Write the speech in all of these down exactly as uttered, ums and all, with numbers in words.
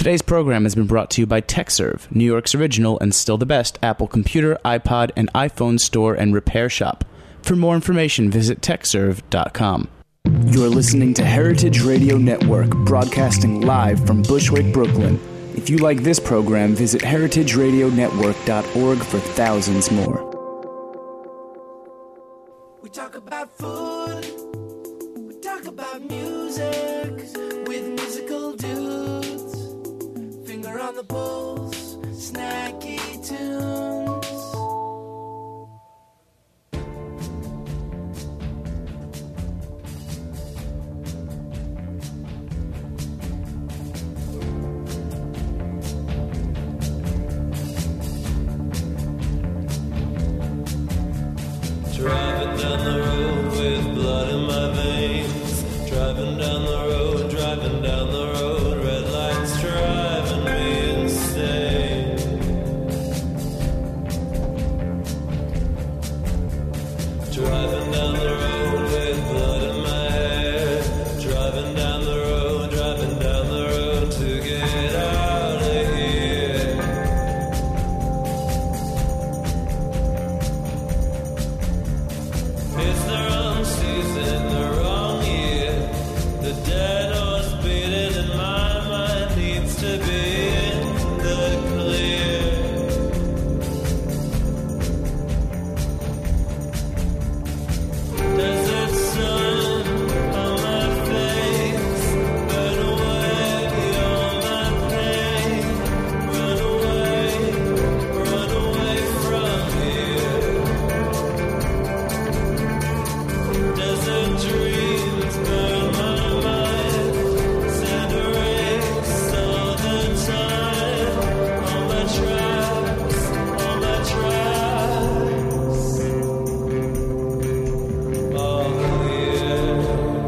Today's program has been brought to you by TechServe, New York's original and still the best Apple computer, iPod, and iPhone store and repair shop. For more information, visit tech serve dot com. You're listening to Heritage Radio Network, broadcasting live from Bushwick, Brooklyn. If you like this program, visit heritage radio network dot org for thousands more. We talk about food, we talk about music, with musical dudes, finger on the pulse, snacky tunes. Driving down the road with blood in my veins. Driving down the road, driving down the road. Red lights driving me insane. Driving down the road with blood in my hair. Driving down the road, driving down the road to get out of here. It's the wrong season, the wrong year. The dead horse beating in my mind needs to be in the clear. Desert sun on my face, burn away all my pain. Run away, run away from here. Desert dreams burn my mind, sand erase all the time. All my tracks, all my tracks, all clear.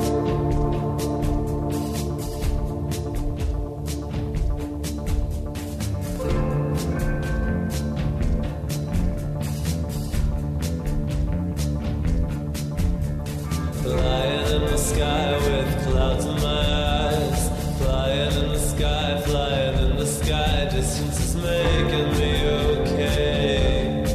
Flying in the sky with clouds in my eyes. Flying in the sky, flying in the sky. Distance is making me okay.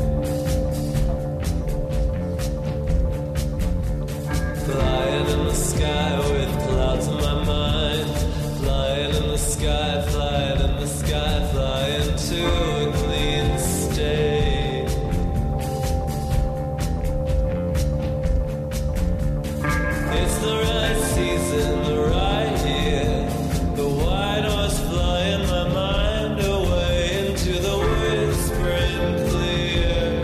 Flying in the sky with clouds in my mind. Flying in the sky, flying in the sky. Flying to a clean state. It's the right season, the right year. The white horse flying my mind away into the whispering clear.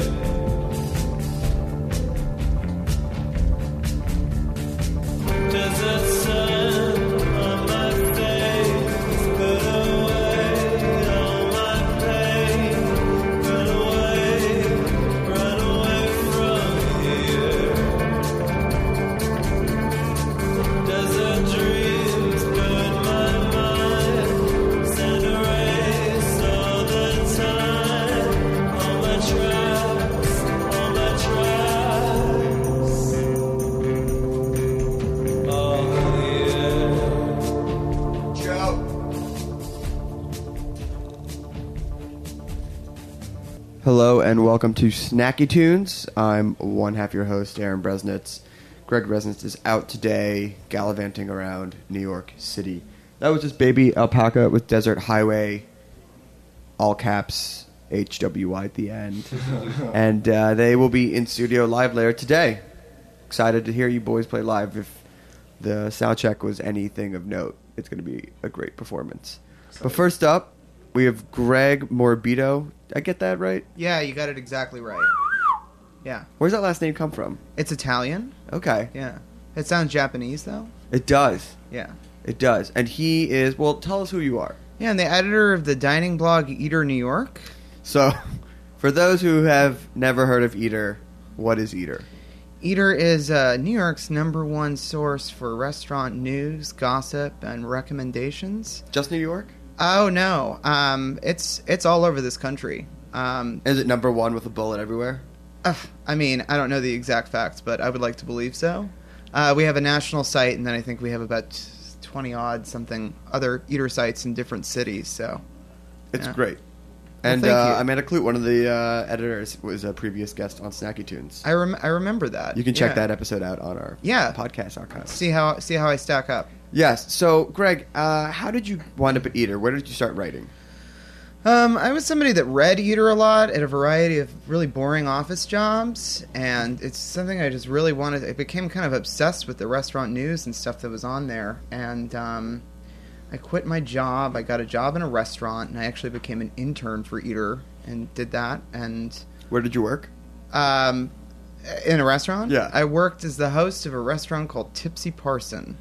Desert sun on my face, put away all my pain. Run away, run away from here. Desert dreams burn my mind, sand erase all the time. All my tracks, all my tracks, all clear. Joe. Hello and welcome to Snacky Tunes. I'm one half your host, Aaron Bresnitz. Greg Resnitz is out today, gallivanting around New York City. That was just Baby Alpaca with Desert Highway, all caps, H W Y at the end. And uh, they will be in studio live later today. Excited to hear you boys play live. If the sound check was anything of note, it's going to be a great performance. But first up, we have Greg Morbido. Did I get that right? Yeah, you got it exactly right. Yeah. Where's that last name come from? It's Italian. Okay. Yeah. It sounds Japanese, though. It does. Yeah. It does. And he is, well, tell us who you are. Yeah, and the editor of the dining blog Eater New York. So, for those who have never heard of Eater, what is Eater? Eater is uh, New York's number one source for restaurant news, gossip, and recommendations. Just New York? Oh, no. Um, it's it's all over this country. Um, Is it number one with a bullet everywhere? uh, I mean, I don't know the exact facts, but I would like to believe so. Uh, we have a national site, and then I think we have about twenty odd something other eater sites in different cities. So It's yeah. great. And thank uh, you. Amanda Clute, one of the uh, editors, was a previous guest on Snacky Tunes. I rem- I remember that. You can check Yeah. that episode out on our Yeah. podcast archive. See how see how I stack up. Yes. So, Greg, uh, how did you wind up at Eater? Where did you start writing? Um, I was somebody that read Eater a lot at a variety of really boring office jobs, and it's something I just really wanted. I became kind of obsessed with the restaurant news and stuff that was on there, and um, I quit my job. I got a job in a restaurant, and I actually became an intern for Eater and did that. And Where did you work? um, in a restaurant, Yeah. I worked as the host of a restaurant called Tipsy Parson.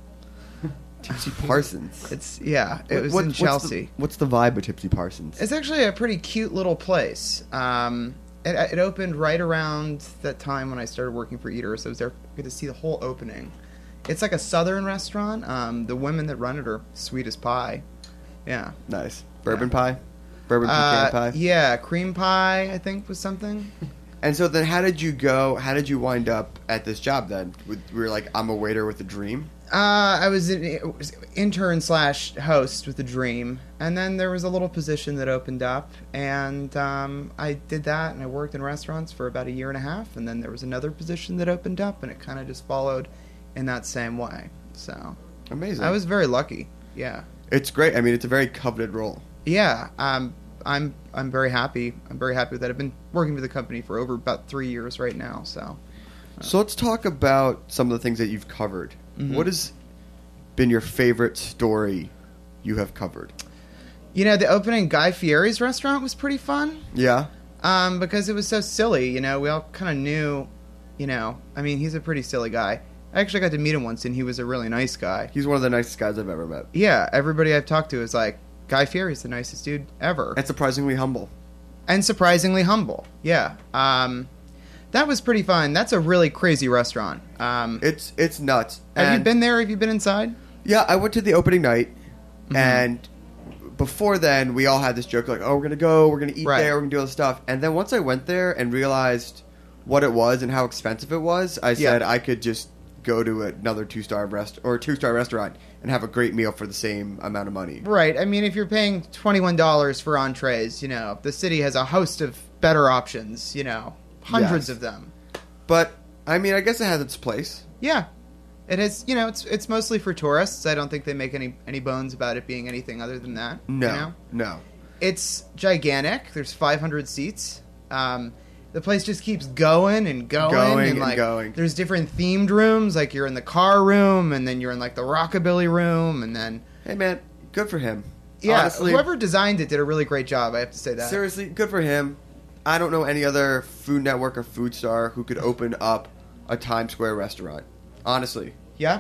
Tipsy Parsons. It's yeah, it What- was what- in what's the- Chelsea. What's the, vibe of Tipsy Parsons? It's actually a pretty cute little place. Um, it, it opened right around that time when I started working for Eater, so I was there good to see the whole opening. It's like a southern restaurant. Um, the women that run it are sweet as pie. Yeah. Nice. Bourbon pie? Bourbon pecan Uh, pie? yeah, cream pie, I think, was something. And so then how did you go, how did you wind up at this job then? With, we were like, I'm a waiter with a dream? Uh, I was an was intern slash host with a dream, and then there was a little position that opened up, and um, I did that, and I worked in restaurants for about a year and a half, and then there was another position that opened up, and it kind of just followed in that same way. So Amazing. I was very lucky. Yeah, It's great. I mean, it's a very coveted role. yeah. Um, I'm I'm very happy. I'm very happy with that. I've been working with the company for over about three years right now. So So let's talk about some of the things that you've covered. Mhm. What has been your favorite story you have covered? you know, the opening Guy Fieri's restaurant was pretty fun. Yeah? Um, because it was so silly, you know, we all kind of knew, you know, I mean, he's a pretty silly guy. I actually got to meet him once, and he was a really nice guy. He's one of the nicest guys I've ever met. Yeah, everybody I've talked to is like, Guy Fieri's the nicest dude ever. And surprisingly humble. And surprisingly humble, yeah. Um, that was pretty fun. That's a really crazy restaurant. Um, It's it's nuts. have you And- been there? Have you been inside? Yeah, I went to the opening night, Mhm. and before then, we all had this joke like, "Oh, we're gonna go, we're gonna eat Right. there, we're gonna do all this stuff." And then once I went there and realized what it was and how expensive it was, I Yeah. said I could just go to another two star rest or two star restaurant and have a great meal for the same amount of money. Right. I mean, if you're paying twenty-one dollars for entrees, you know, the city has a host of better options, you know, hundreds Yes. of them. But I mean, I guess it has its place. Yeah, it is. You know, it's it's mostly for tourists. I don't think they make any any bones about it being anything other than that. No, you know? no. It's gigantic. There's five hundred seats. Um, the place just keeps going and going, Going and like going. there's different themed rooms. Like you're in the car room, and then you're in like the rockabilly room, and then Hey, man, good for him. yeah, Honestly, whoever designed it did a really great job. I have to say that. seriously, good for him. I don't know any other Food Network or Food Star who could open up a Times Square restaurant. Honestly. Yeah,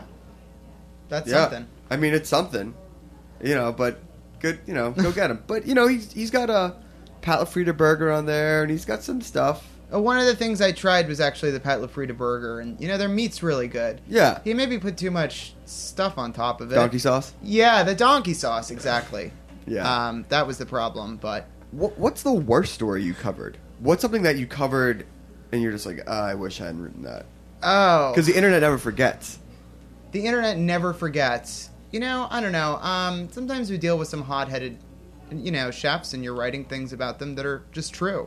that's Yeah. something. I mean, it's something. You know, but good, you know, go get him. But, you know, he's he's got a Pat LaFrida burger on there, and he's got some stuff. Uh, One of the things I tried was actually the Pat LaFrida burger, and you know their meat's really good. Yeah. He maybe put too much stuff on top of it. Donkey sauce. Yeah, the donkey sauce, exactly. Yeah. Um, that was the problem, but What, what's the worst story you covered? What's something that you covered and you're just like, oh, I wish I hadn't written that? oh, Because the internet never forgets. the internet never forgets. You know, I don't know. Um, sometimes we deal with some hot-headed, you know, chefs, and you're writing things about them that are just true.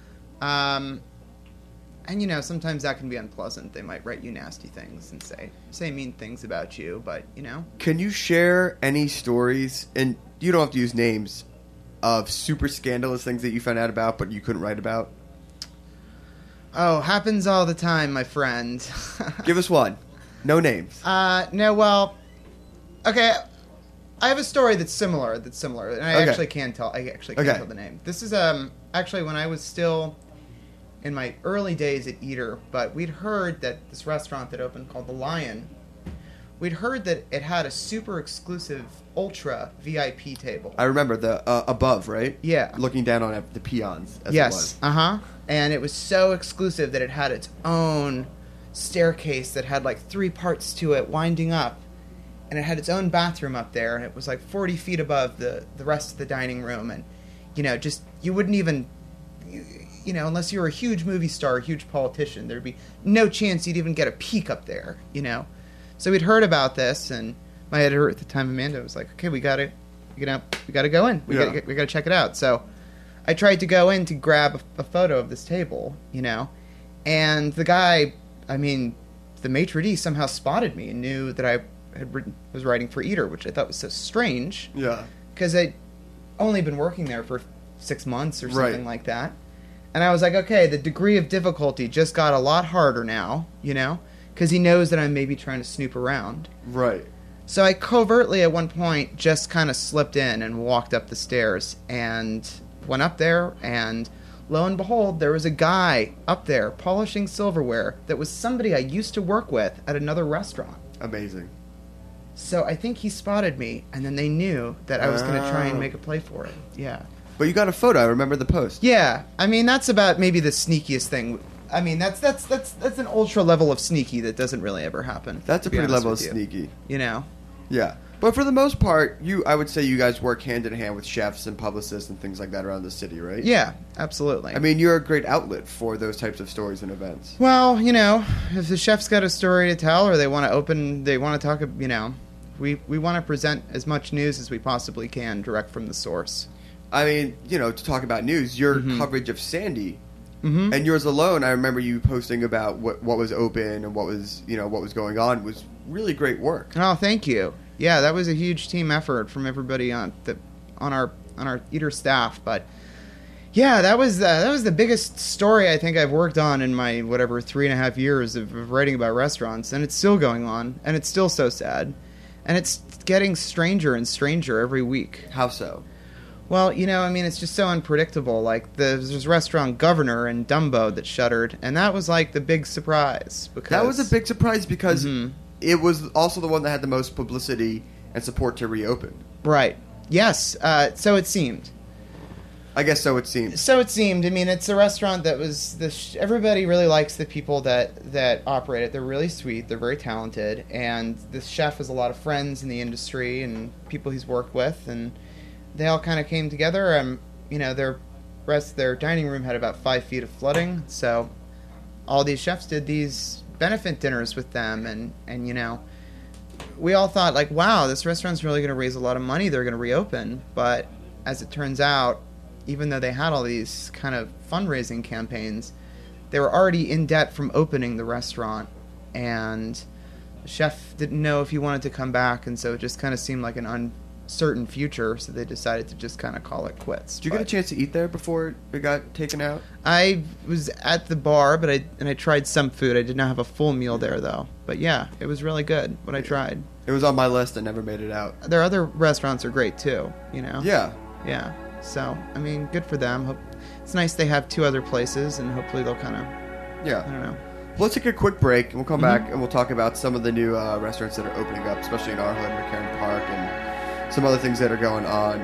Um, and you know, sometimes that can be unpleasant. They might write you nasty things and say say mean things about you, but you know. Can you share any stories, and you don't have to use names, of super scandalous things that you found out about but you couldn't write about? Oh, happens all the time, my friend. Give us one. No names. Uh, no, well, okay. I have a story that's similar. That's similar, and I Okay. actually can tell. I actually can Okay. tell the name. This is um actually when I was still in my early days at Eater, but we'd heard that this restaurant that opened called the Lion. We'd heard that it had a super exclusive ultra V I P table. I remember the uh, above, right? Yeah. Looking down on the peons, as it Yes. was. Uh huh. And it was so exclusive that it had its own staircase that had like three parts to it, winding up, and it had its own bathroom up there, and it was like forty feet above the the rest of the dining room, and you know, just you wouldn't even. You, you know, unless you were a huge movie star, a huge politician, there'd be no chance you'd even get a peek up there, you know. So we'd heard about this, and my editor at the time, Amanda, was like, "Okay, we gotta, you know, we gotta go in. We Yeah. gotta, we gotta check it out." So, I tried to go in to grab a, a photo of this table, you know, and the guy, I mean, the maitre d' somehow spotted me and knew that I had written, was writing for Eater, which I thought was so strange Yeah. because I'd only been working there for six months or something Right. like that. And I was like, okay, the degree of difficulty just got a lot harder now, you know, because he knows that I'm maybe trying to snoop around. Right. So I covertly at one point just kind of slipped in and walked up the stairs and went up there, and lo and behold, there was a guy up there polishing silverware that was somebody I used to work with at another restaurant. Amazing. So I think he spotted me, and then they knew that I was going to try and Oh. make a play for it. Yeah. But you got a photo. I remember the post. Yeah, I mean that's about maybe the sneakiest thing. I mean that's that's that's that's an ultra level of sneaky that doesn't really ever happen. That's a to be pretty honest level of with you. sneaky. You know. Yeah. But for the most part, you I would say you guys work hand in hand with chefs and publicists and things like that around the city, right? Yeah, absolutely. I mean, you're a great outlet for those types of stories and events. well, you know, if the chef's got a story to tell, or they want to open, they want to talk, you know, we we want to present as much news as we possibly can, direct from the source. I mean, you know, to talk about news, your Mhm. coverage of Sandy Mm-hmm. and yours alone, I remember you posting about what what was open and what was, you know, what was going on was really great work. Oh, thank you. Yeah, that was a huge team effort from everybody on the on our on our Eater staff. But yeah, that was uh, that was the biggest story I think I've worked on in my whatever three and a half years of, of writing about restaurants, and it's still going on, and it's still so sad, and it's getting stranger and stranger every week. How so? Well, you know, I mean, it's just so unpredictable. Like, the, there's this restaurant Governor in Dumbo that shuttered, and that was like the big surprise. Because That was a big surprise because Mhm. it was also the one that had the most publicity and support to reopen. Right. Yes. Uh, so it seemed. I guess so it seems. So it seemed. I mean, it's a restaurant that was the. Sh- everybody really likes the people that that operate it. They're really sweet. They're very talented, and the chef has a lot of friends in the industry and people he's worked with, and they all kind of came together. Um, you know, their rest their dining room had about five feet of flooding, so all these chefs did these benefit dinners with them, and and you know, we all thought like, wow, this restaurant's really going to raise a lot of money. They're going to reopen, but as it turns out, even though they had all these kind of fundraising campaigns, they were already in debt from opening the restaurant, and the chef didn't know if he wanted to come back, and so it just kind of seemed like an uncertain future, so they decided to just kind of call it quits. Did you get a But chance to eat there before it got taken out? I was at the bar, but I and I tried some food. I did not have a full meal there, though. But yeah, it was really good, what I tried. It was on my list. I never made it out. Their other restaurants are great, too, you know? Yeah. Yeah. So, I mean, good for them. Hope, it's nice they have two other places, and hopefully they'll kind of, I Yeah. don't know. Let's take a quick break, and we'll come Mhm. back and we'll talk about some of the new uh, restaurants that are opening up, especially in our hood, McCarran Park, and some other things that are going on.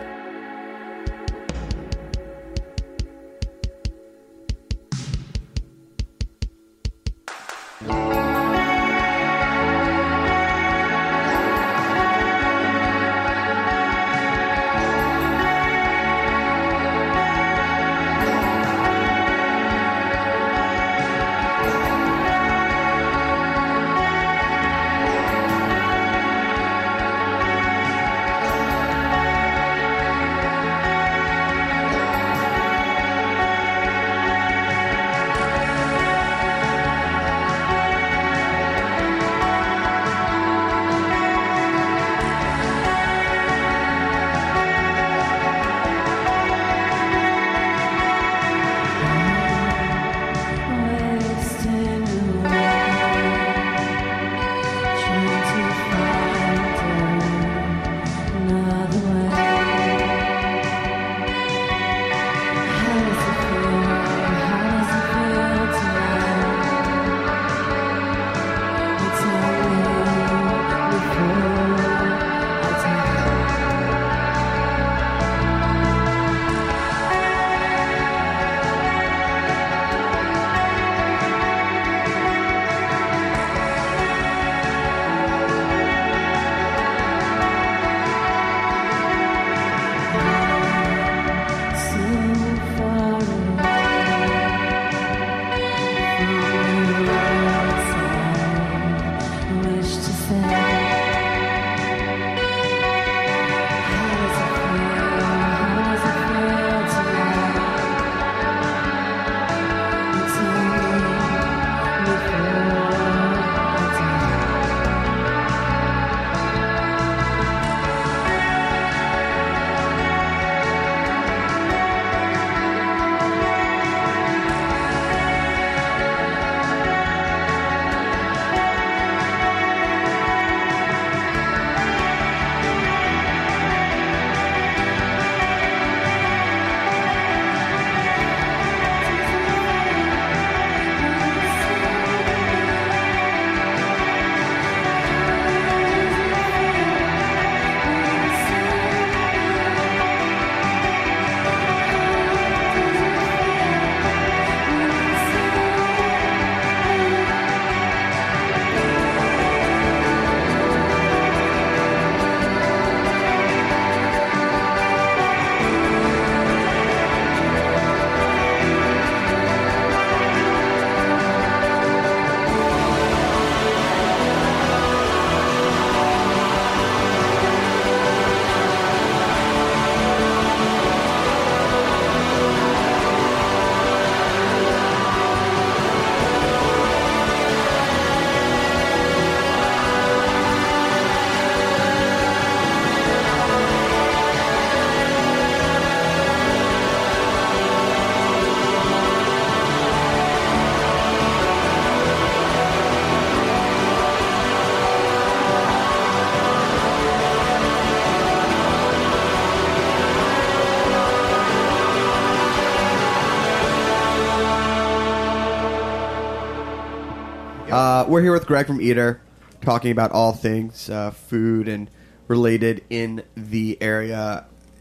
we're here with Greg from Eater, talking about all things uh, food and related in the area.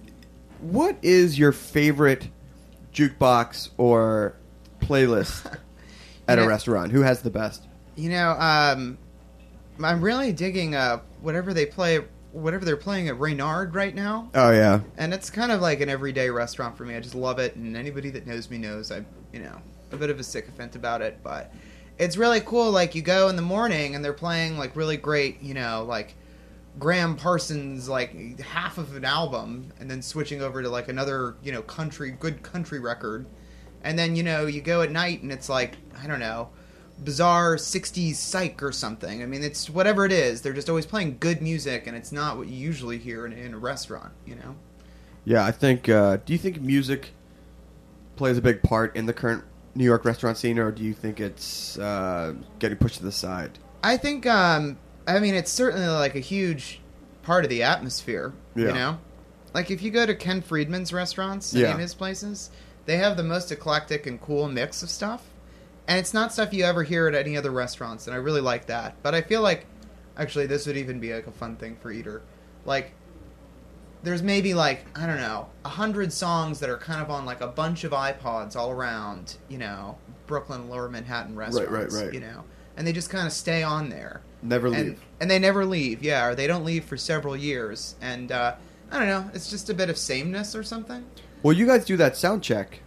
What is your favorite jukebox or playlist at You a know- restaurant? Who has the best? You know, um, I'm really digging uh, whatever they play, whatever they're playing at Reynard right now. Oh yeah, And it's kind of like an everyday restaurant for me. I just love it, and anybody that knows me knows I'm, you know, a bit of a sycophant about it. But it's really cool. Like, you go in the morning, and they're playing, like, really great, you know, like, Graham Parsons, like, half of an album, and then switching over to, like, another, you know, country, good country record. And then, you know, you go at night, and it's like, I don't know, bizarre sixties psych or something. I mean, it's whatever it is. They're just always playing good music, and it's not what you usually hear in, in a restaurant, you know? yeah. I think. Uh, do you think music plays a big part in the current New York restaurant scene, or do you think it's uh, getting pushed to the side? I think, um, I mean, it's certainly like a huge part of the atmosphere, Yeah. you know? Like, if you go to Ken Friedman's restaurants, any Yeah. of his places, they have the most eclectic and cool mix of stuff. And it's not stuff you ever hear at any other restaurants, and I really like that. But I feel like, actually, this would even be like a fun thing for Eater. Like, there's maybe like, I don't know, a hundred songs that are kind of on like a bunch of iPods all around, you know, Brooklyn, Lower Manhattan restaurants, right, right. you know, and they just kind of stay on there. Never and, leave. And they never leave, yeah, or they don't leave for several years. And, uh, I don't know, it's just a bit of sameness or something. Well, you guys do that sound check,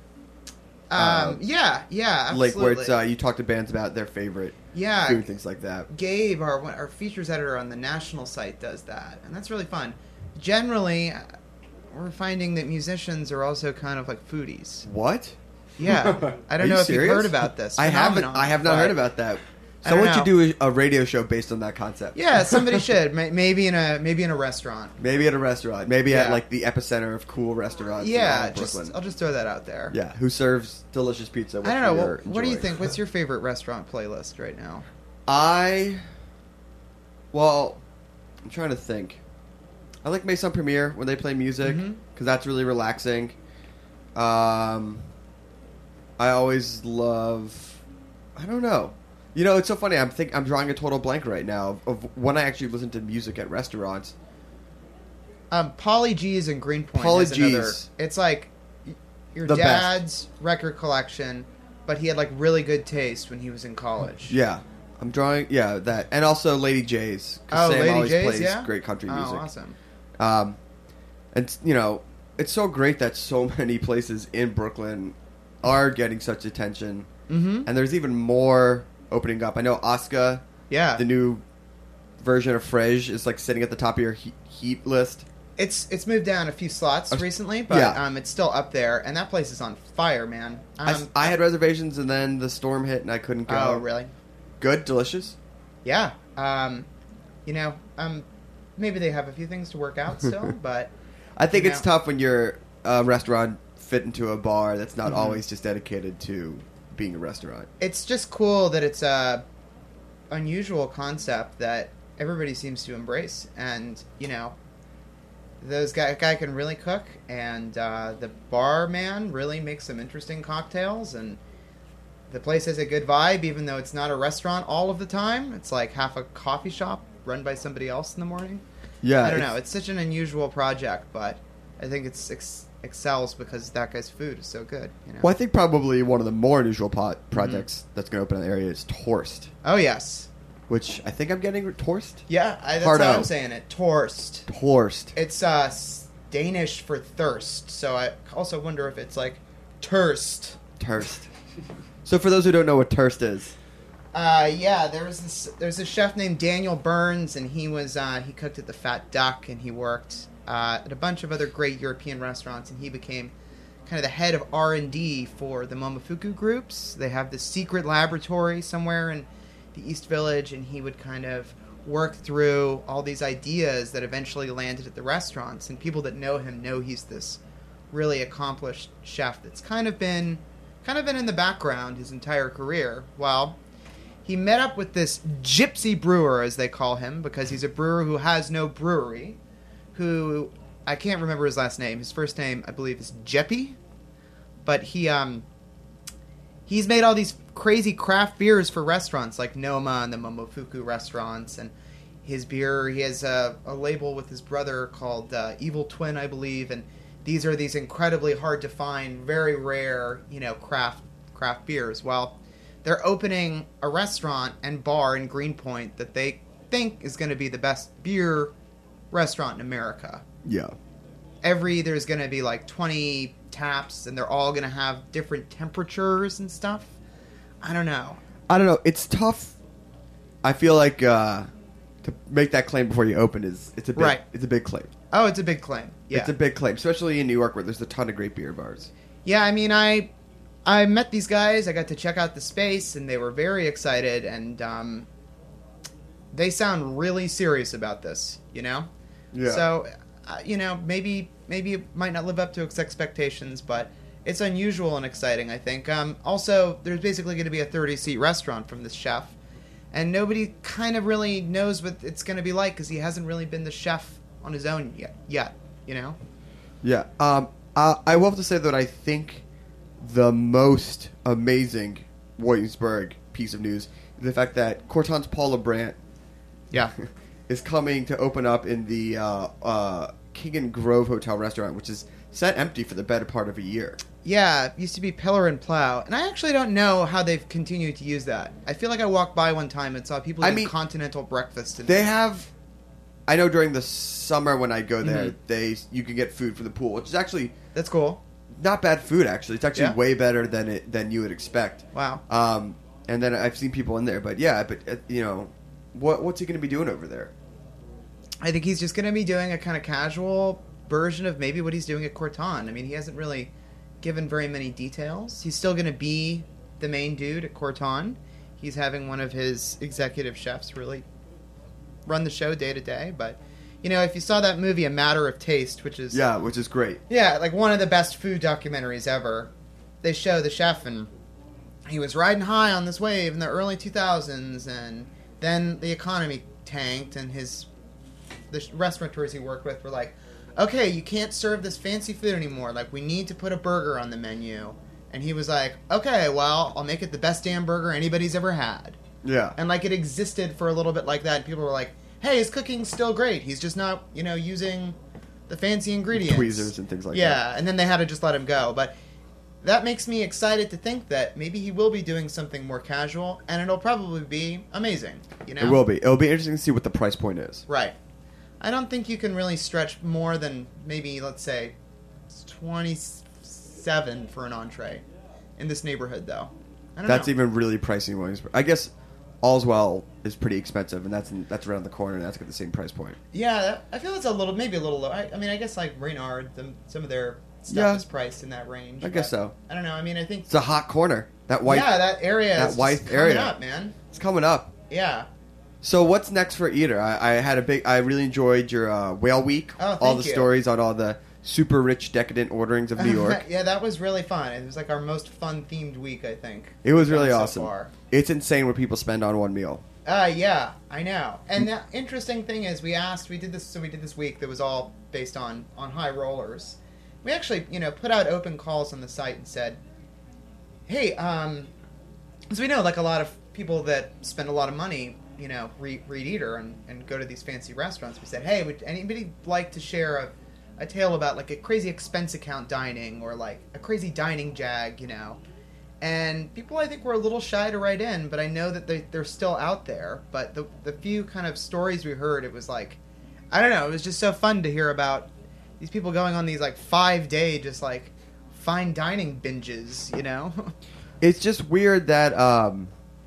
Um, Uh, yeah, yeah, absolutely. like where it's uh, you talk to bands about their favorite yeah, food, things like that. Gabe, our our features editor on the national site, does that, and that's really fun. Generally, uh, we're finding that musicians are also kind of like foodies. What? Yeah, I Are don't you know if serious? you've heard about this. I haven't. phenomenon, I have not but- heard about that. I So don't why don't know. you do a, a radio show based on that concept? Yeah, somebody should. May- Maybe in a maybe in a restaurant. Maybe at a restaurant. Maybe at Yeah. like the epicenter of cool restaurants. in all Yeah, of just Brooklyn. I'll just throw that out there. Yeah, who serves delicious pizza? Which I don't know. we What, are what do you enjoying. think? What's your favorite restaurant playlist right now? I, well, I'm trying to think. I like Maison Premiere when they play music because Mhm. that's really relaxing. Um, I always love. I don't know. You know, it's so funny. I'm think I'm drawing a total blank right now of, of when I actually listen to music at restaurants. Um, Polly G's in Greenpoint. Pauly is another. G's. It's like y- your The best. dad's record collection, but he had like really good taste when he was in college. Yeah, I'm drawing. Yeah, that, and also Lady J's. 'cause Oh, Sam Lady always J's, plays yeah? great country Oh, music. awesome. Um, and you know, it's so great that so many places in Brooklyn are getting such attention, Mm-hmm. and there's even more opening up. I know Oscar, Yeah. the new version of Frege, is like sitting at the top of your he- heat list. It's it's moved down a few slots Uh, recently, but yeah. um, it's still up there, and that place is on fire, man. I, Um, I had reservations, and then the storm hit, and I couldn't go. oh, really? Good, delicious. Yeah. Um, you know, um, maybe they have a few things to work out still, but I think You it's know. tough when your uh, restaurant fit into a bar that's not Mhm. always just dedicated to being a restaurant. it's just cool that it's a unusual concept that everybody seems to embrace, and you know, those guy guy can really cook, and uh, the barman really makes some interesting cocktails, and the place has a good vibe, even though it's not a restaurant all of the time. It's like half a coffee shop run by somebody else in the morning. Yeah, I don't it's- know. It's such an unusual project, but I think it's ex- excels because that guy's food is so good. You know? Well, I think probably one of the more unusual po- Mm-hmm. projects that's going to open in the area is Torst, Oh yes, which I think I'm getting Torst. yeah. I, that's Hard how out. I'm saying it. Torst. Torst. It's uh, s- Danish for thirst, so I also wonder if it's like Turst. Turst. So for those who don't know what Turst is, Uh, yeah, there was this. There's a chef named Daniel Burns, and he was uh, he cooked at the Fat Duck, and he worked uh, at a bunch of other great European restaurants, and he became kind of the head of R and D for the Momofuku groups. They have this secret laboratory somewhere in the East Village, and he would kind of work through all these ideas that eventually landed at the restaurants, and people that know him know he's this really accomplished chef that's kind of been kind of been in the background his entire career. Well, he met up with this gypsy brewer, as they call him, because he's a brewer who has no brewery, who, I can't remember his last name. His first name, I believe, is Jeppy. But he, um, he's made all these crazy craft beers for restaurants like Noma and the Momofuku restaurants, and his beer, he has a, a label with his brother called uh, Evil Twin, I believe, and these are these incredibly hard to find, very rare, you know, craft craft beers. Well, they're opening a restaurant and bar in Greenpoint that they think is going to be the best beer restaurant in America. Yeah. Every, there's going to be like twenty taps, and they're all going to have different temperatures and stuff. I don't know. I don't know. It's tough. I feel like uh, to make that claim before you open is it's a big, Right. it's a big claim. Oh, it's a big claim. Yeah. It's a big claim, especially in New York where there's a ton of great beer bars. Yeah, I mean, I I met these guys. I got to check out the space, and they were very excited, and um, they sound really serious about this, you know? Yeah. So, uh, you know, maybe maybe it might not live up to its expectations, but it's unusual and exciting, I think. Um, also, there's basically going to be a thirty-seat restaurant from this chef, and nobody kind of really knows what it's going to be like because he hasn't really been the chef on his own yet, yet you know? Yeah. Um, I, I will have to say that I think the most amazing Williamsburg piece of news is the fact that Corton's Paula Brandt Yeah. is coming to open up in the uh, uh, King and Grove Hotel restaurant, which is set empty for the better part of a year. Yeah, it used to be Pillar and Plow, and I actually don't know how they've continued to use that. I feel like I walked by one time and saw people I eating mean, continental breakfast. And They have... I know during the summer when I go there, Mhm. they you can get food from the pool, which is actually That's cool. not bad food, actually. It's actually Yeah. way better than it than you would expect. Wow. Um, and then I've seen people in there, but yeah, but uh, you know, what what's he going to be doing over there? I think he's just going to be doing a kind of casual version of maybe what he's doing at Corton. I mean, he hasn't really given very many details. He's still going to be the main dude at Corton. He's having one of his executive chefs really run the show day to day. But, you know, if you saw that movie, A Matter of Taste, which is... Yeah, which is great. Yeah, like one of the best food documentaries ever. They show the chef, and he was riding high on this wave in the early two thousands, and then the economy tanked, and his the restaurateurs he worked with were like, okay, you can't serve this fancy food anymore. Like, we need to put a burger on the menu. And he was like, okay, well, I'll make it the best damn burger anybody's ever had. Yeah. And, like, it existed for a little bit like that, and people were like, hey, his cooking's still great. He's just not, you know, using the fancy ingredients. Tweezers and things like yeah, that. Yeah, and then they had to just let him go. But that makes me excited to think that maybe he will be doing something more casual, and it'll probably be amazing, you know? It will be. It'll be interesting to see what the price point is. Right. I don't think you can really stretch more than maybe, let's say, twenty-seven for an entree in this neighborhood, though. I don't That's know. even really pricey in Williamsburg. I guess Allswell is pretty expensive, and that's that's around the corner, and that's got the same price point. Yeah, that, I feel it's a little, maybe a little low. I, I mean, I guess like Reynard, the, some of their stuff Yeah. is priced in that range. I guess but so. I don't know. I mean, I think It's a hot corner. That white. yeah, that area that is white just area. coming up, man. It's coming up. Yeah. So what's next for Eater? I, I had a big. I really enjoyed your uh, Whale Week. Oh, all thank the you. stories on all the super rich, decadent orderings of New York. yeah, that was really fun. It was like our most fun themed week, I think. It was we've really done awesome. So far. It's insane what people spend on one meal. Uh, yeah, I know. And the interesting thing is, we asked, we did this, so we did this week that was all based on, on high rollers. We actually, you know, put out open calls on the site and said, hey, um, because we know, like, a lot of people that spend a lot of money, you know, read, read Eater and, and go to these fancy restaurants. We said, hey, would anybody like to share a, a tale about, like, a crazy expense account dining or, like, a crazy dining jag, you know? And people, I think, were a little shy to write in, but I know that they, they're still out there. But the the few kind of stories we heard, it was like, I don't know, it was just so fun to hear about these people going on these, like, five-day, just, like, fine dining binges, you know? It's just weird that um,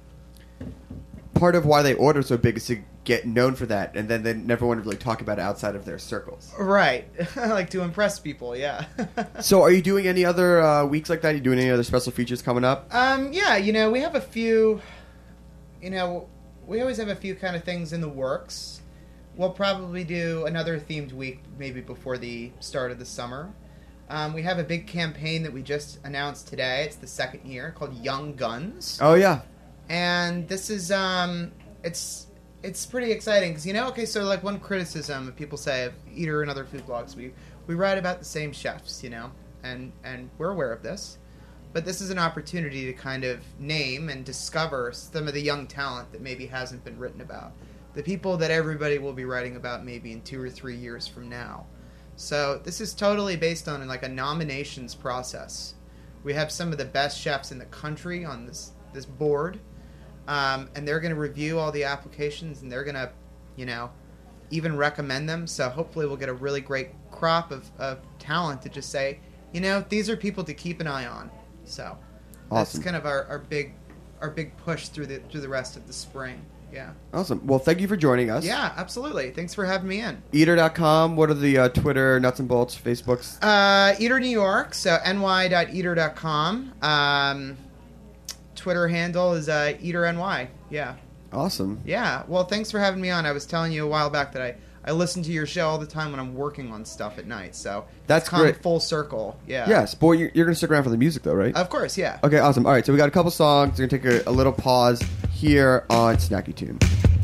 part of why they order so big is to get known for that, and then they never want to really talk about it outside of their circles. Right. Like, to impress people, yeah. So are you doing any other uh, weeks like that? Are you doing any other special features coming up? Um, yeah, you know, we have a few, you know, we always have a few kind of things in the works. We'll probably do another themed week maybe before the start of the summer. Um, we have a big campaign that we just announced today. It's the second year, called Young Guns. Oh, yeah. And this is, um, it's it's pretty exciting because, you know, okay, so like one criticism that people say of Eater and other food blogs, we, we write about the same chefs, you know, and, and we're aware of this. But this is an opportunity to kind of name and discover some of the young talent that maybe hasn't been written about. The people that everybody will be writing about maybe in two or three years from now. So this is totally based on like a nominations process. We have some of the best chefs in the country on this, this board. Um, and they're going to review all the applications, and they're going to, you know, even recommend them. So hopefully we'll get a really great crop of, of talent to just say, you know, these are people to keep an eye on. So that's Awesome. kind of our, our big our big push through the through the rest of the spring. Yeah. Awesome. Well, thank you for joining us. Yeah, absolutely. Thanks for having me in. Eater dot com. What are the uh, Twitter, nuts and bolts, Facebooks? Uh, Eater New York, so N Y dot eater dot com. Um, Twitter handle is uh, Eater N Y. Yeah. Awesome. Yeah. Well, thanks for having me on. I was telling you a while back that I, I listen to your show all the time when I'm working on stuff at night. So That's it's come great. full circle. Yeah. Yes, boy, you're, you're going to stick around for the music, though, right? Of course, yeah. Okay, awesome. All right, so we got a couple songs. We're going to take a, a little pause here on Snacky Tune.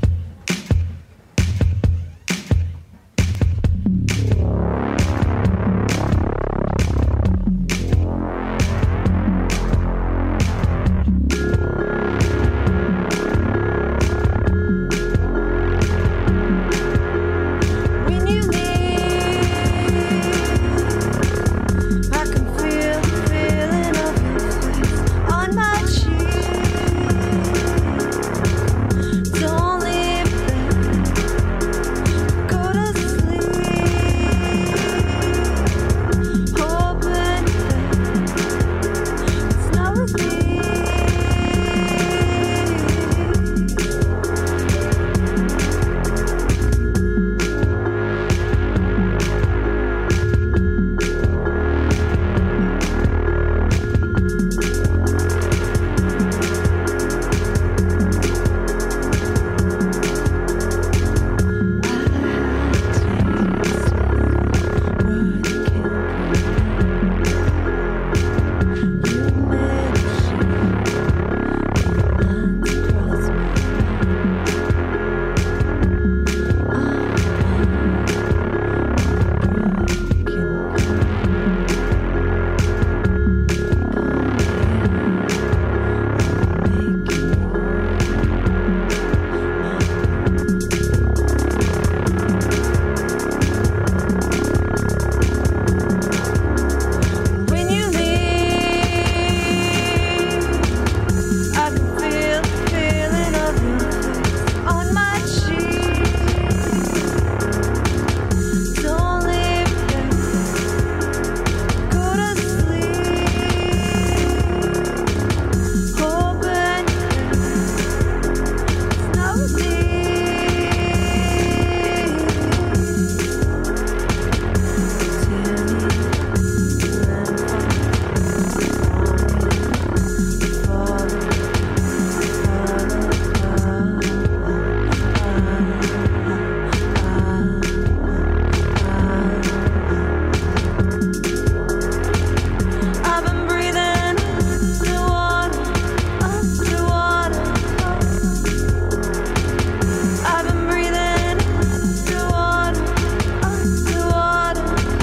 When you leave, I can feel the feeling of your face on my cheek. Don't leave there, go to sleep. Hoping that it's not with me. When you leave, I can feel the feeling of your face on my cheek. Don't leave there, go to sleep. Hoping it's not with me. I've been breathing underwater, underwater. I've been breathing underwater, underwater.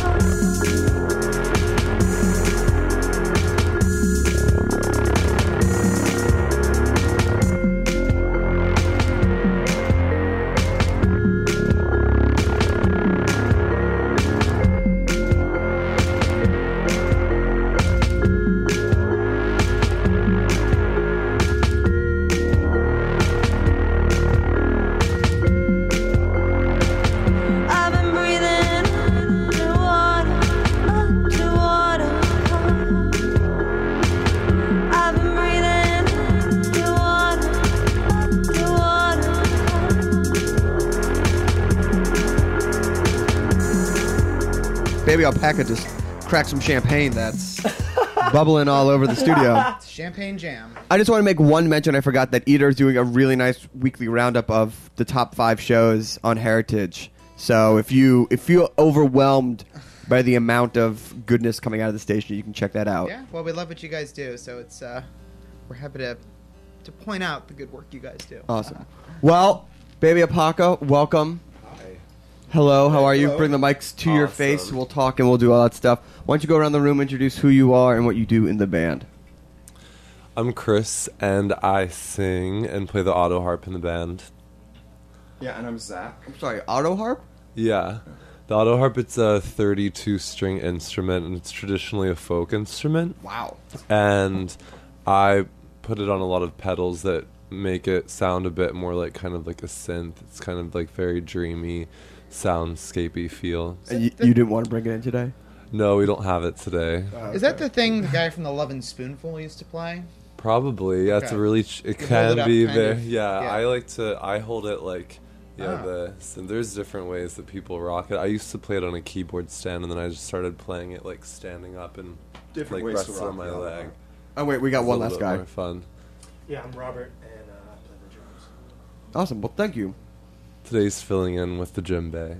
I've been breathing underwater, underwater. I've been breathing underwater, underwater. Baby Alpaca just cracked some champagne that's bubbling all over the studio. It's champagne jam. I just want to make one mention. I forgot that Eater is doing a really nice weekly roundup of the top five shows on Heritage. So if you if you feel overwhelmed by the amount of goodness coming out of the station, you can check that out. Yeah. Well, we love what you guys do, so it's uh, we're happy to to point out the good work you guys do. Awesome. Well, Baby Alpaca, welcome. Hi. Hello, how are you? Hello. Bring the mics to your Awesome. face. We'll talk and we'll do all that stuff. Why don't you go around the room, introduce who you are and what you do in the band? I'm Chris, and I sing and play the auto harp in the band. Yeah, and I'm Zach. I'm sorry, auto harp? Yeah. The auto harp, it's a thirty-two string instrument, and it's traditionally a folk instrument. Wow. And I put it on a lot of pedals that make it sound a bit more like kind of like a synth. It's kind of like very dreamy, soundscapey feel. And you, you didn't want to bring it in today? No, we don't have it today. Is that the thing the guy from the Love and Spoonful used to play? Probably, yeah. It's a Okay. really, ch- it You hold can it up be kind very, of- yeah, yeah. I like to, I hold it like, yeah, Ah. this. And there's different ways that people rock it. I used to play it on a keyboard stand, and then I just started playing it like standing up and Different like ways to resting on rock my the auto leg. harp. Oh, wait, we got It's a one little last bit guy. more fun. Yeah, I'm Robert, and uh, I play the drums. Awesome. Well, thank you. Today's filling in with the djembe.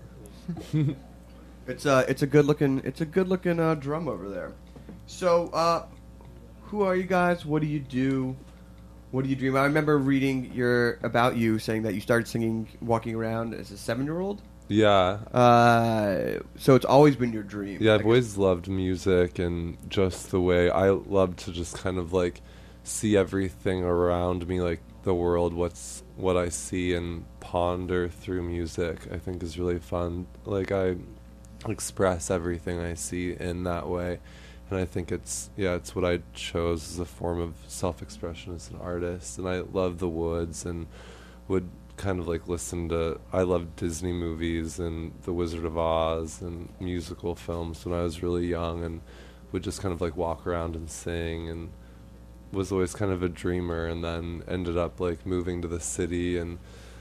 It's uh, it's a good looking, it's a good looking uh, drum over there. So, uh, who are you guys? What do you do? What do you dream? I remember reading your about you saying that you started singing, walking around as a seven-year-old. Yeah. Uh, so it's always been your dream. Yeah, I I've guess. always loved music and just the way I love to just kind of like see everything around me, like the world, what's what I see, and ponder through music. I think is really fun. Like I express everything I see in that way, and I think it's yeah, it's what I chose as a form of self-expression as an artist. And I love the woods and would kind of like listen to I loved Disney movies and The Wizard of Oz and musical films when I was really young, and would just kind of like walk around and sing, and was always kind of a dreamer, and then ended up like moving to the city and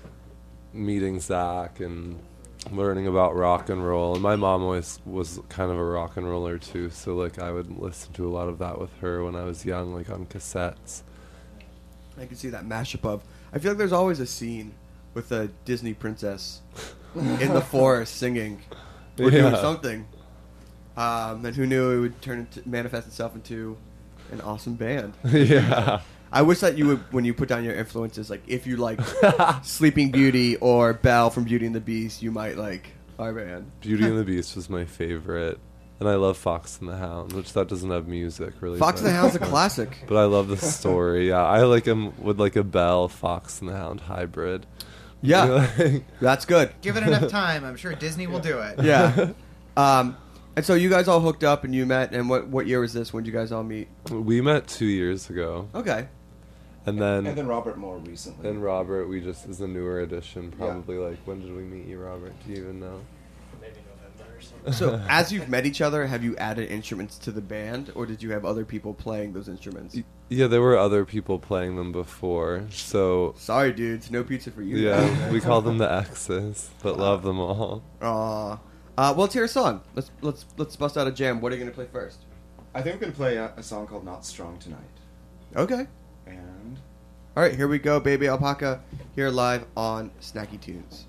meeting Zach and learning about rock and roll. And my mom always was kind of a rock and roller too, so like I would listen to a lot of that with her when I was young, like on cassettes. I can see that mashup of. I feel like there's always a scene with a Disney princess in the forest singing or doing Yeah. something. Um, and who knew it would turn into manifest itself into an awesome band. Yeah. I wish that you would, when you put down your influences, like if you like Sleeping Beauty or Belle from Beauty and the Beast, you might like our band. Beauty and the Beast was my favorite. And I love Fox and the Hound, which that doesn't have music really. Fox and but- the Hound's a classic. But I love the story. Yeah, I like him with like a Belle, Fox and the Hound hybrid. Yeah, Like- that's good. Give it enough time. I'm sure Disney will do it. Yeah. Um, and so you guys all hooked up and you met. And what what year was this? When did you guys all meet? we met two years ago, Okay. and then And then Robert more recently. and Robert, we just is a newer addition. Probably like when did we meet you, Robert? Do you even know? Maybe November or something. So as you've met each other, have you added instruments to the band, or did you have other people playing those instruments? Yeah, there were other people playing them before, so Sorry, dudes, no pizza for you. yeah, we call them the X's, but love them all. Aw. Uh, well, let's hear a song. Let's let's let's bust out a jam. What are you gonna play first? I think we're going to play a, a song called Not Strong Tonight. Okay. And All right, here we go, Baby Alpaca, here live on Snacky Tunes.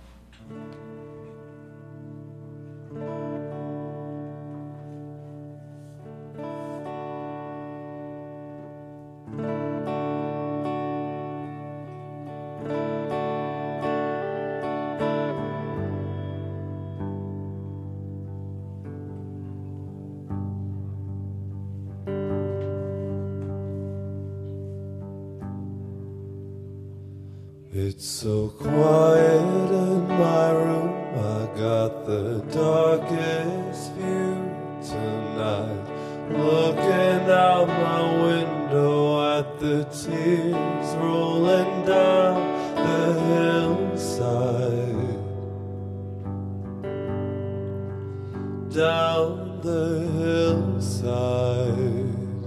It's so quiet in my room, I got the darkest view tonight. Looking out my window at the tears rolling down the hillside. Down the hillside.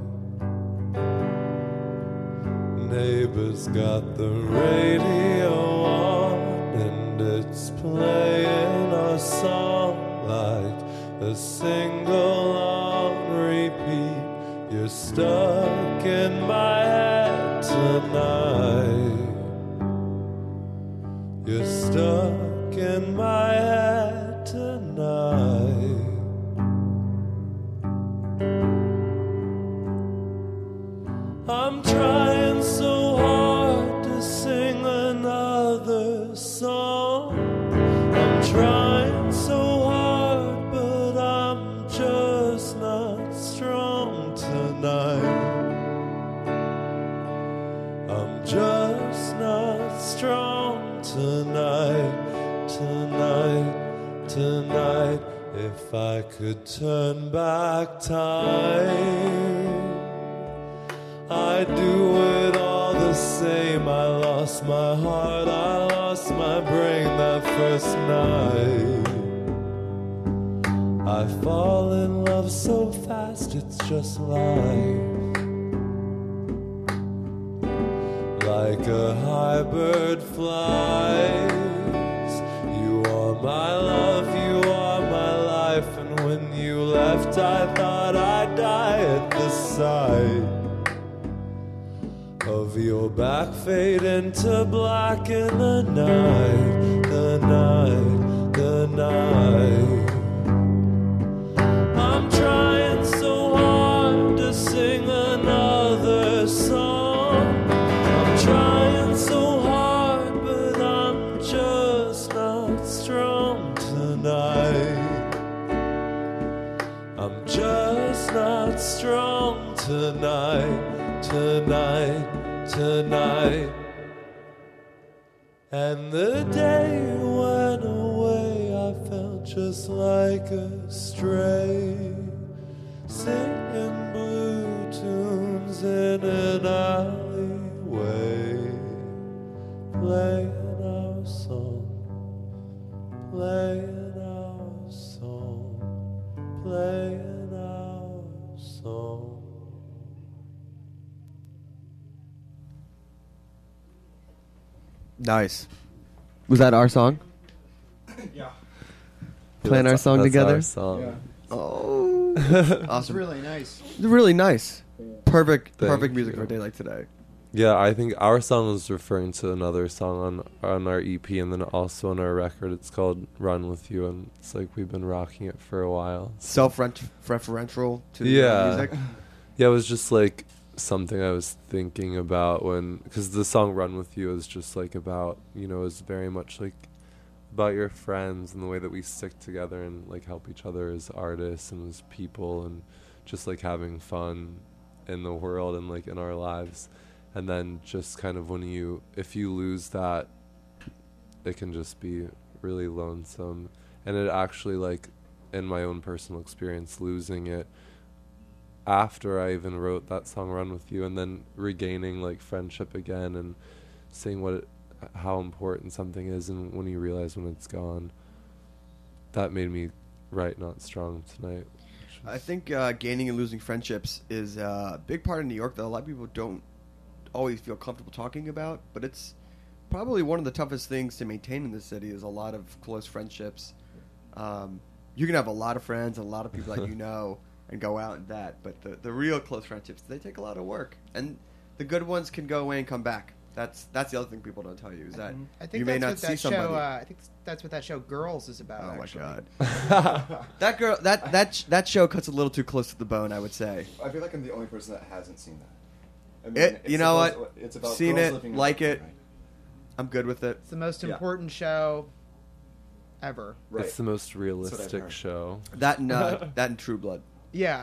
Neighbor's got the radio on and it's playing our song like a single on repeat. You're stuck in my head tonight. You're stuck in my head tonight. I'm trying so hard to sing another song. I'm trying so hard, but I'm just not strong tonight. could turn back time, I'd do it all the same. I lost my heart, I lost my brain that first night. I fall in love so fast, it's just life. Like a high bird flies, you are my love, you are my life. And when you left, I thought I'd die at the sight of your back fade into black in the night, the night, the night. I'm trying so hard to sing another song. I'm trying so hard, but I'm just not strong tonight. I'm just not strong tonight, tonight, tonight. And the day went away, I felt just like a stray, singing blue tunes in an alleyway, playing our song, playing our song, playing our song. Nice. Was that our song? Yeah. Playing our That's- song that's together? our song. Yeah. Oh, It's awesome! really nice. Really nice. Perfect, Thank perfect music you. for a day like today. Yeah, I think our song is referring to another song on on our E P, and then also on our record. It's called "Run with You," and it's like we've been rocking it for a while. Self-referential to the Yeah. music. Yeah, it was just like something I was thinking about when, because the song "Run with You" is just like about, you know, is very much like about your friends and the way that we stick together and like help each other as artists and as people, and just like having fun in the world and like in our lives. And then just kind of when you, if you lose that, it can just be really lonesome. And it actually, like, in my own personal experience, losing it after I even wrote that song "Run with You," and then regaining like friendship again and seeing what it, how important something is, and when you realize when it's gone, that made me write "Not Strong" tonight. which I was- think uh, gaining and losing friendships is uh, a big part of New York that a lot of people don't always feel comfortable talking about, but it's probably one of the toughest things to maintain in the city is a lot of close friendships. Um, you can have a lot of friends and a lot of people that you know and go out and that, but the, the real close friendships, they take a lot of work. And the good ones can go away and come back. That's that's the other thing people don't tell you is that I think you may that's not what see that somebody. show. Uh, I think that's what that show Girls is about. Oh actually. my god, that girl, that that sh- that show cuts a little too close to the bone, I would say. I feel like I'm the only person that hasn't seen that. I mean, It, it's you know supposed- what? It's about Seen girls it, living in like Brooklyn, it. Right? I'm good with it. It's the most Yeah. important show ever. Right. It's the most I've realistic heard. show. That and uh, that and True Blood. Yeah.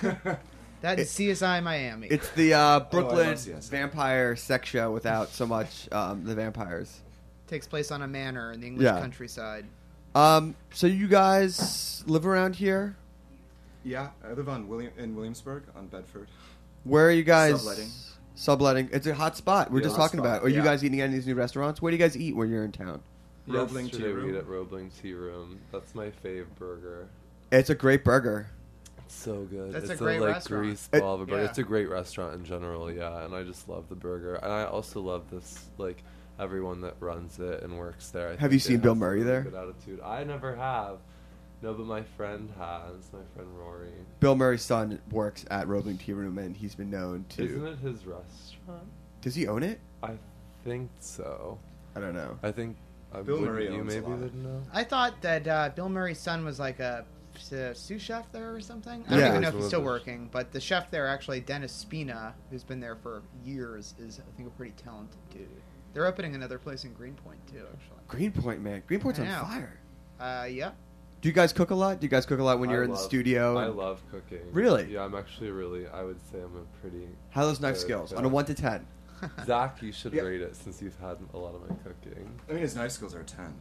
That It- is C S I Miami. It's the uh, Brooklyn love C S I. vampire sex show without so much um, the vampires. takes place on a manor in the English Yeah. countryside. Um, so you guys live around here? Yeah, I live on William in Williamsburg on Bedford. Where are you guys? Subletting. Subletting. It's a hot spot. We're Yeah, just hot talking spot, about. Are you yeah. guys eating any of these new restaurants? Where do you guys eat when you're in town? Roebling Yesterday Tea we Room. ate at Roebling Tea Room. That's my fave burger. It's a great burger. It's so good. That's a it's great like restaurant. grease It- ball of a burger. yeah. It's a great restaurant in general, yeah. And I just love the burger. And I also love this, like, everyone that runs it and works there. I Have think you it seen has Bill a Murray really there? Good attitude. I never have. No, but my friend has. My friend Rory. Bill Murray's son works at Roebling Tea Room, and he's been known to. Isn't it his restaurant? Does he own it? I think so. I don't know. I think. Uh, Bill wouldn't Murray you owns a maybe lot. would know. I thought that uh, Bill Murray's son was like a, a sous chef there or something. I Yeah. don't even know if He's he's one still of the- working, but the chef there, actually, Dennis Spina, who's been there for years, is I think a pretty talented dude. They're opening another place in Greenpoint too, actually. Greenpoint, man. Greenpoint's I on know. fire. Uh, yeah. Do you guys cook a lot? Do you guys cook a lot when you're I in the love- studio? I and- love cooking. Really? Yeah, I'm actually really. I would say I'm a pretty. How are those knife good skills? cook. On a one to ten. Zach, you should Yeah. rate it since you've had a lot of my cooking. I mean, his knife skills are a ten.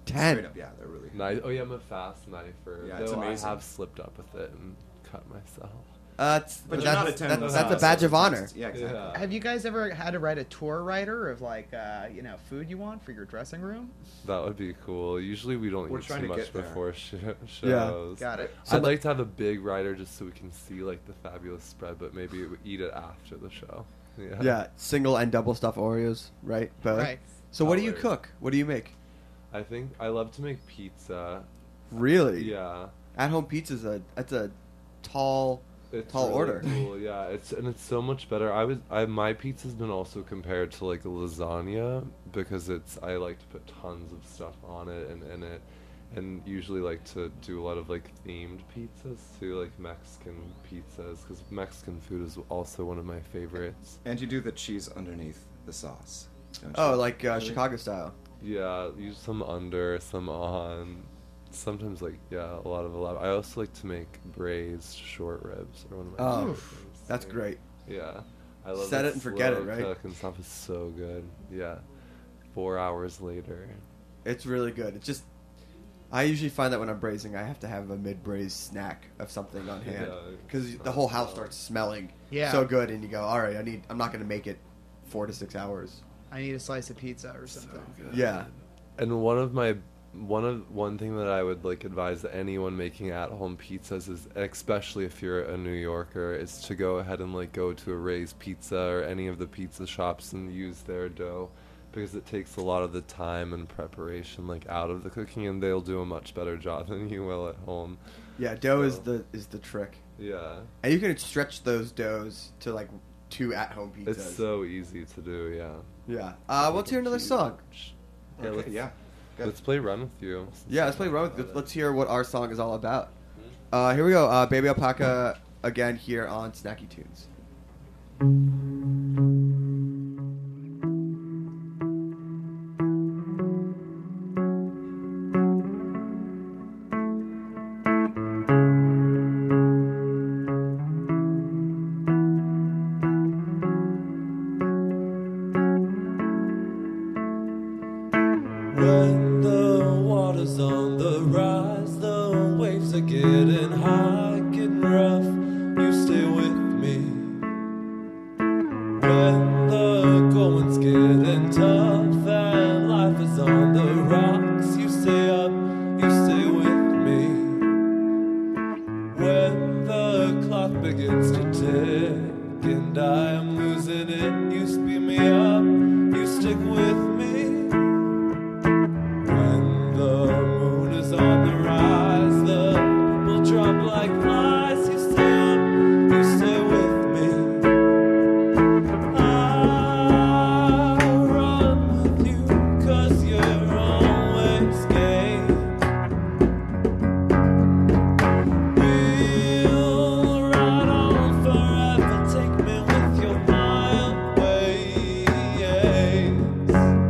ten. Straight up, yeah, they're really good. Knife. Oh yeah, I'm a fast knifer. Yeah, it's though amazing. I have slipped up with it and cut myself. Uh, it's, But but you're not that's, a ten that's, with that's a us, badge so of honor. it's- Yeah, exactly. Yeah. Have you guys ever had to write a tour writer of like uh, you know food you want for your dressing room? That would be cool. Usually we don't We're eat trying too to much get there. before sh- shows. Yeah. Got it. So I'd but- like to have a big rider just so we can see like the fabulous spread, but maybe we eat it after the show. Yeah. Yeah, single and double stuff Oreos, right? Both. Right. So what do you Colors. cook? What do you make? I think I love to make pizza. Really? Yeah. At home pizza's a that's a tall It's tall really order. Cool. Yeah, it's and it's so much better. I was I my pizza's been also compared to like a lasagna because it's I like to put tons of stuff on it and in it, and usually like to do a lot of like themed pizzas too, like Mexican pizzas because Mexican food is also one of my favorites. And you do the cheese underneath the sauce. don't Oh, you? like uh, Chicago style. Yeah, use some under, some on. Sometimes like yeah, a lot of a lot. I also like to make braised short ribs. Or one of my Oh, favorite things. that's great. Yeah, I love Set the it and forget it, slow right? cook and stuff is so good. Yeah, four hours later. It's really good. It's just I usually find that when I'm braising, I have to have a mid-braised snack of something on hand Yeah, because it the whole house smells starts smelling Yeah. so good, and you go, all right, I need. I'm not going to make it four to six hours. I need a slice of pizza or something. Yeah. And one of my one of one thing that I would like advise anyone making at home pizzas is, especially if you're a New Yorker, is to go ahead and like go to a Ray's Pizza or any of the pizza shops and use their dough because it takes a lot of the time and preparation like out of the cooking, and they'll do a much better job than you will at home. Yeah, dough is So, the is the trick, yeah. and you can stretch those doughs to like two at-home pizzas. It's so easy to do, yeah. yeah. Uh, let's hear another song. Yeah, Okay, let's, yeah. Good. let's play Run With You. Yeah, let's play Run With You. Let's hear what our song is all about. Uh, here we go. Uh, Baby Alpaca again here on Snacky Tunes. When the water's on the rise, the waves are getting high, getting rough. You stay with me. When the going's getting tough and life is on the rocks, you stay up, you stay with me. When the clock begins to tick and I am losing it, you speed me up, you stick with me. When the moon is on the rise, the people drop like flies. You stay up, you stay with me. I'll run with you, 'cause you're always game. We'll ride on forever, take me with your mild ways.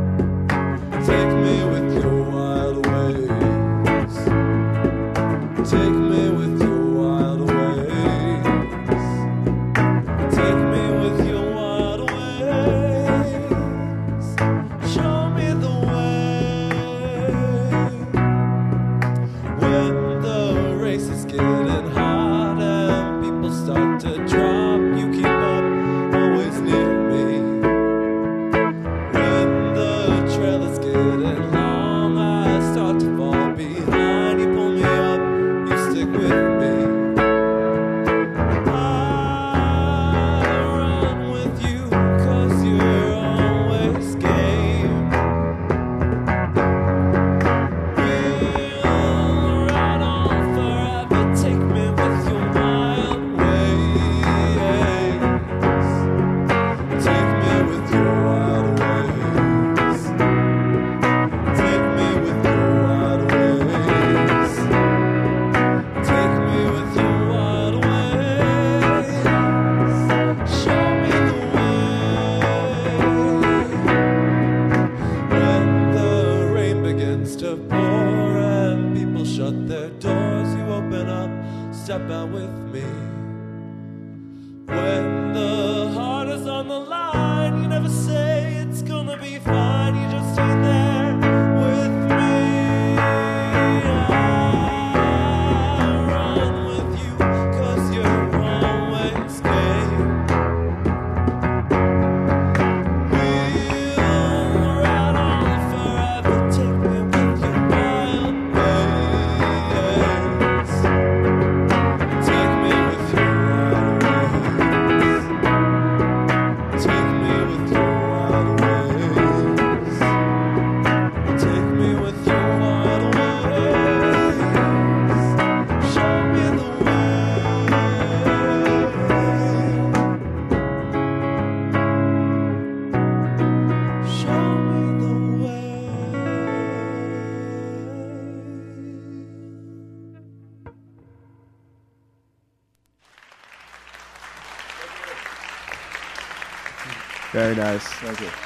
Very nice. Thank you.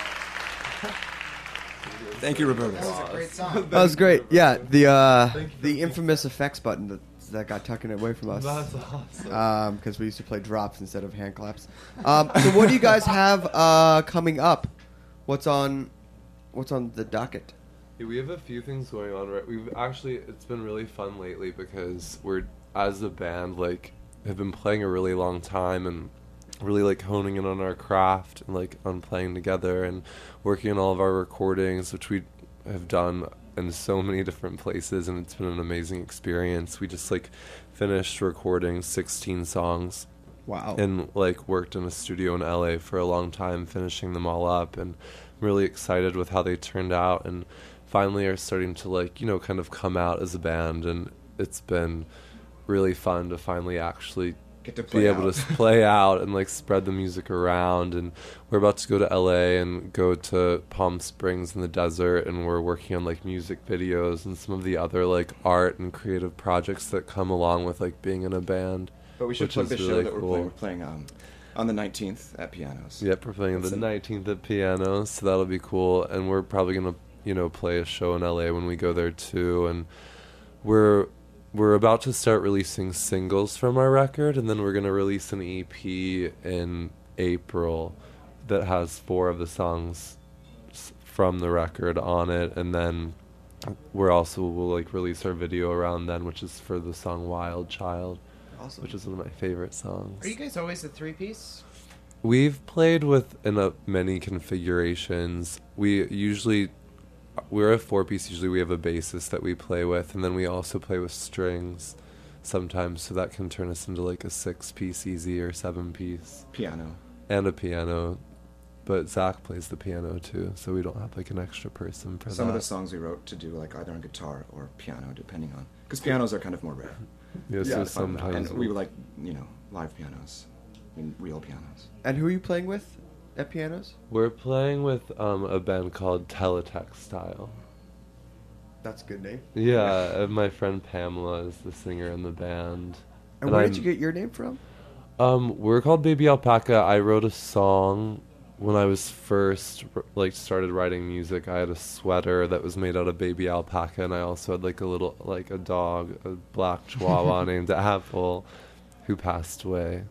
Thank you, Roberto. That was a great song. That was great. Yeah, the uh, the infamous effects button that, that got taken away from us. That's awesome. Because we used to play drops instead of hand claps. Um, so what do you guys have uh, coming up? What's on What's on the docket? Yeah, we have a few things going on. Right, we've actually it's been really fun lately because we're as a band like have been playing a really long time and really like honing in on our craft and like on playing together and working on all of our recordings, which we have done in so many different places, and it's been an amazing experience. We just like finished recording sixteen songs. Wow. And like worked in a studio in L A for a long time, finishing them all up, and I'm really excited with how they turned out, and finally are starting to like, you know, kind of come out as a band, and it's been really fun to finally actually Get to play be able out. to play out and like spread the music around. And we're about to go to L A and go to Palm Springs in the desert, and we're working on like music videos and some of the other like art and creative projects that come along with like being in a band. But we should which plug is the show really that we're cool. playing. We're playing um, on the nineteenth at Pianos. Yep, we're playing That's the it. nineteenth at Piano, so that'll be cool. And we're probably gonna, you know, play a show in L A when we go there too. And we're we're about to start releasing singles from our record, and then we're gonna release an E P in April that has four of the songs s- from the record on it. And then we're also will like release our video around then, which is for the song Wild Child, Awesome. which is one of my favorite songs. Are you guys always a three-piece? We've played with in a, many configurations. We usually, we're a four-piece. Usually we have a bassist that we play with, and then we also play with strings sometimes, so that can turn us into like a six-piece easy or seven-piece. Piano. And a piano. But Zach plays the piano too, so we don't have like an extra person for Some that. of the songs we wrote to do like either on guitar or piano, depending on, because pianos are kind of more rare. Yeah, Yeah, so to find out. sometimes and we we'll- like you know live pianos, I mean real pianos. And who are you playing with at pianos? we're playing with um, a band called Teletextile. That's a good name. Yeah, and my friend Pamela is the singer in the band. And where did I'm- you get your name from? Um, we're called Baby Alpaca. I wrote a song when I was first r- like started writing music. I had a sweater that was made out of baby alpaca, and I also had like a little like a dog, a black Chihuahua named Apple, who passed away.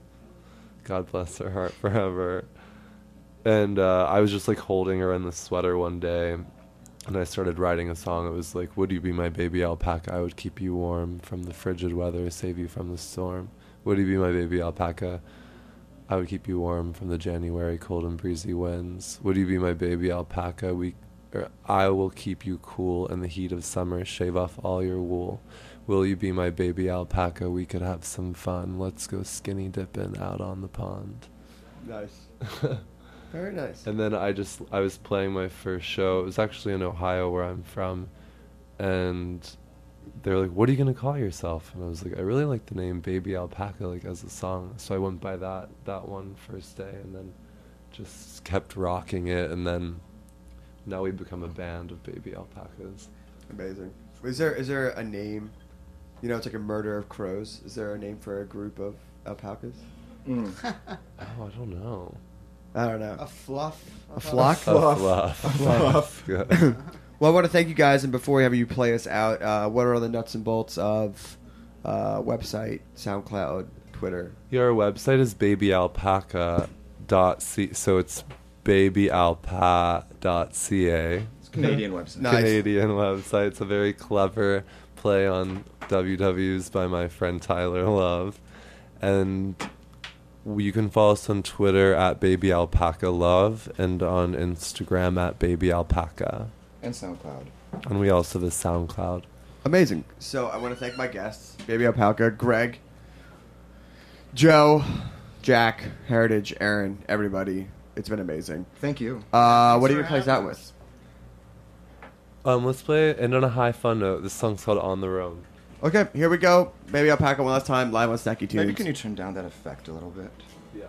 God bless her heart forever. And uh, I was just like holding her in the sweater one day, and I started writing a song. It was like, "Would you be my baby alpaca? I would keep you warm from the frigid weather, save you from the storm. Would you be my baby alpaca? I would keep you warm from the January cold and breezy winds. Would you be my baby alpaca? We, er, I will keep you cool in the heat of summer, shave off all your wool. Will you be my baby alpaca? We could have some fun. Let's go skinny dipping out on the pond." Nice. Very nice. And then I just, I was playing my first show. It was actually in Ohio, where I'm from. And they're like, "What are you going to call yourself?" And I was like, "I really like the name Baby Alpaca, like as a song." So I went by that, that one first day, and then just kept rocking it. And then now we've become a band of baby alpacas. Amazing. Is there is there a name? You know, it's like a murder of crows. Is there a name for a group of alpacas? Mm. Oh, I don't know. I don't know. A fluff. A flock? A fluff. Fluff. Good. Well, I want to thank you guys, and before we have you play us out, uh, what are the nuts and bolts of uh, website, SoundCloud, Twitter? Yeah, our website is babyalpaca dot c. So it's babyalpa dot c a. It's a Canadian website. Nice. Canadian website. It's a very clever play on W Ws by my friend Tyler Love. And you can follow us on Twitter at babyalpacalove and on Instagram at babyalpaca. And SoundCloud. And we also have a SoundCloud. Amazing. So I want to thank my guests, Baby Alpaca, Greg, Joe, Jack, Heritage, Aaron, everybody. It's been amazing. Thank you. Uh, what Thanks do you for play us having out us. with? Um, let's play and on a high fun note. This song's called On the Road. Okay, here we go. Baby Alpaca one last time, live on Snacky Tunes. Maybe can you turn down that effect a little bit? Yeah.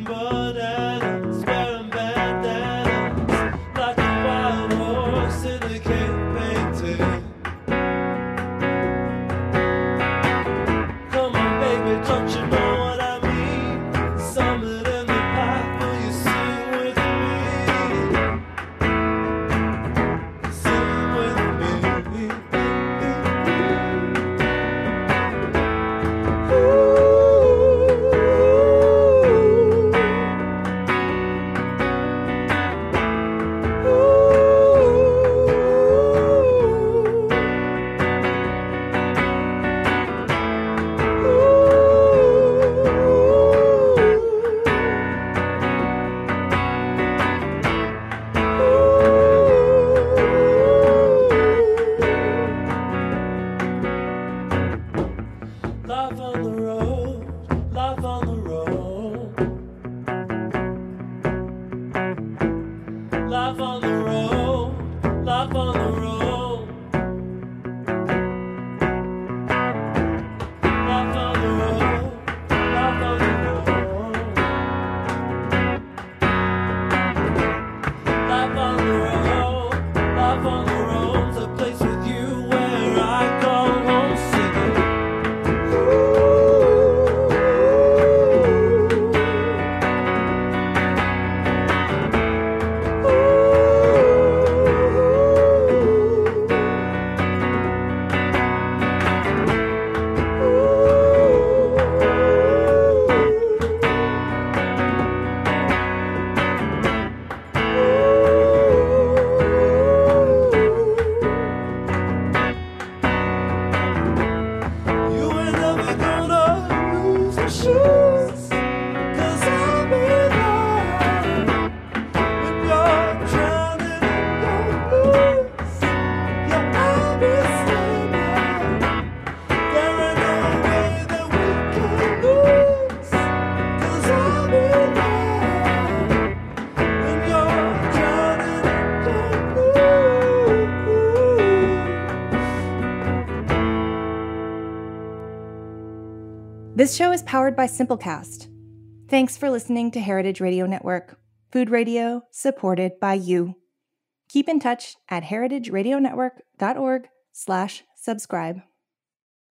shooting bananas, wearing bandanas, like a wild horse in a cave painting. Come on, baby, don't you know what I mean? Summit in the path, will you sing with me? Sing with me. Life on the road, life on the road. Life on the road, life on the road. Life on the road, life on the road. Life on the road, life on the road's a place with you where I call home singing. You ain't never gonna lose your shoes, 'cause I'll be there when you're drowning in your blues. Yeah, I'll be standing. There ain't no way that we can lose, 'cause I'll be there when you're drowning in your blues. This show is powered by Simplecast. Thanks for listening to Heritage Radio Network, food radio supported by you. Keep in touch at heritageradionetwork.org slash subscribe.